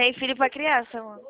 Tem filho pra criança, mano.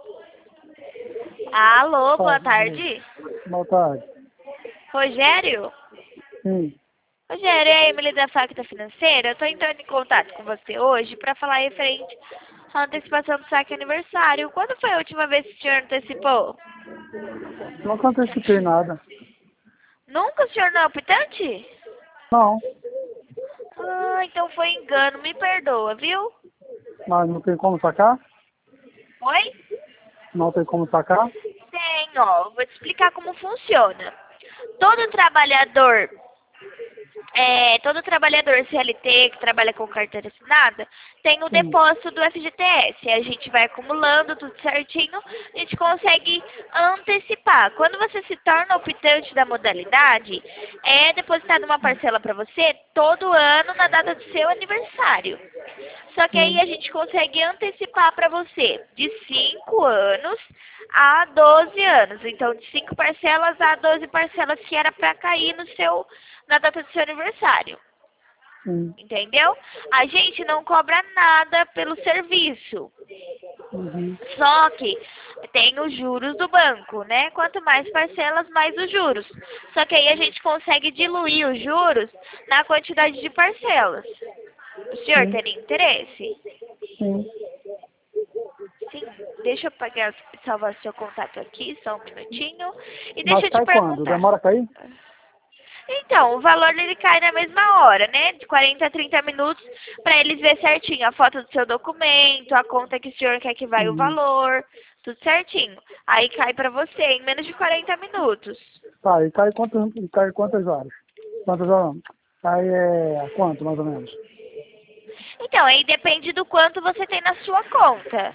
Alô, boa tarde. Boa tarde. Rogério? Sim. Rogério, é a Emily da Facta Financeira. Eu tô entrando em contato com você hoje pra falar referente à antecipação do saque aniversário. Quando foi a última vez que o senhor antecipou? Nunca antecipei nada. Nunca o senhor não é optante? Não, Ah, então foi engano. Me perdoa, viu? mas não tem como sacar? Oi? Não tem como sacar? Tem, ó. Vou te explicar como funciona. Todo trabalhador todo trabalhador CLT que trabalha com carteira assinada tem o Sim. depósito do FGTS. A gente vai acumulando tudo certinho, a gente consegue antecipar. Quando você se torna optante da modalidade, é depositada uma parcela para você todo ano na data do seu aniversário. Só que aí Sim. a gente consegue antecipar para você de 5 anos a 12 anos. Então, de 5 parcelas a 12 parcelas que era para cair na data do seu aniversário. Sim. Entendeu? A gente não cobra nada pelo serviço. Uhum. Só que tem os juros do banco, né? Quanto mais parcelas, mais os juros. Só que aí a gente consegue diluir os juros na quantidade de parcelas. O senhor Sim. teria interesse? Sim. Sim. Deixa eu salvar seu contato aqui, só um minutinho. E deixa Mas eu te cai quando? perguntar. Demora a cair? Então, o valor ele cai na mesma hora, né? De 40 a 30 minutos, para eles ver certinho a foto do seu documento, a conta que o senhor quer que vai o Uhum. valor, tudo certinho. Aí cai para você em menos de 40 minutos. Tá, e cai quantas horas? Quantas horas? Cai quanto, mais ou menos? Então, aí depende do quanto você tem na sua conta.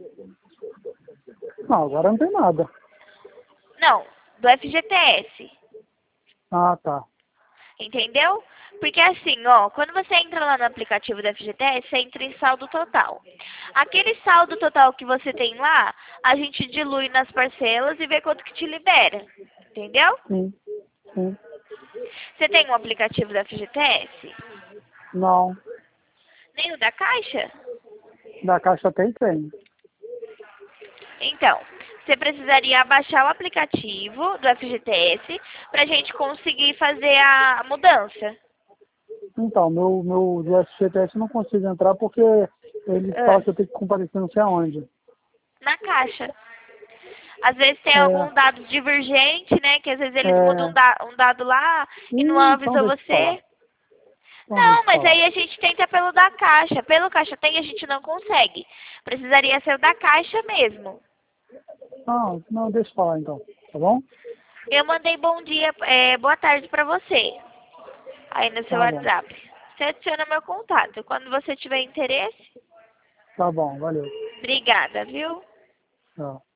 Não, agora não tem nada. Não, do FGTS. Ah, tá. Entendeu? Porque assim, ó, quando você entra lá no aplicativo do FGTS, você entra em saldo total. Aquele saldo total que você tem lá, a gente dilui nas parcelas e vê quanto que te libera. Entendeu? Sim. Sim. Você tem um aplicativo do FGTS? Não. Nem o da Caixa? Da Caixa tem. Então, você precisaria baixar o aplicativo do FGTS para a gente conseguir fazer a mudança. Então, meu do FGTS não consigo entrar porque ele Ah, fala que eu tenho que comparecer não sei aonde. na Caixa. Às vezes tem É, algum dado divergente, né? Que às vezes eles mudam é, um dado lá e não então avisou deixa eu falar. você. Então deixa Não, eu mas falar. aí a gente tenta pelo da Caixa. Pelo Caixa Tem a gente não consegue. Precisaria ser o da Caixa mesmo. Não, não, deixa eu falar então, tá bom? Eu mandei bom dia, boa tarde pra você. Aí no seu Tá bom, WhatsApp. Você adiciona meu contato. Quando você tiver interesse, tá bom, valeu. obrigada, viu? Tchau.